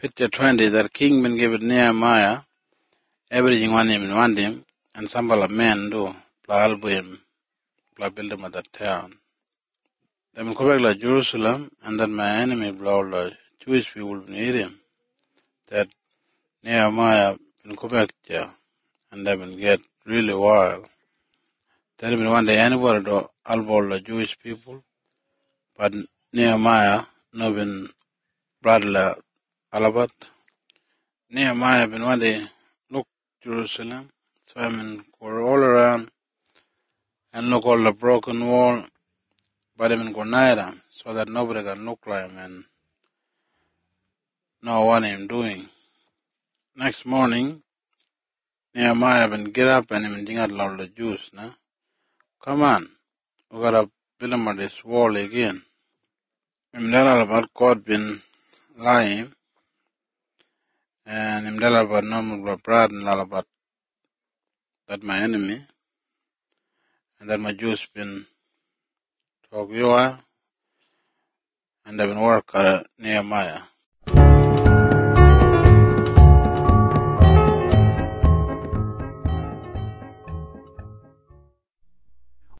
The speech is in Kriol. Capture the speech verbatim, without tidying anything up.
Picture twenty, that king been given Nehemiah, everything one him and one him, and some men do, pla help him, pla build him at that town. They been come back to Jerusalem, and then my enemy blow the Jewish people near him, that Nehemiah been come back there, and they been get really wild. They been one day anybody to elbow the Jewish people, but Nehemiah no been bradla alabat. Nehemiah been one day look Jerusalem, so I mean go all around and look all the broken wall, but I mean go near them so that nobody can look like him and know what I'm doing. Next morning, Nehemiah been get up and him think out all the Jews, nah? Come on, we gotta build him on this wall again. Him tell all about God been lying, and him tell all about normal brad and all about that my enemy, and that my Jews been talk you are, and they've been work at Nehemiah.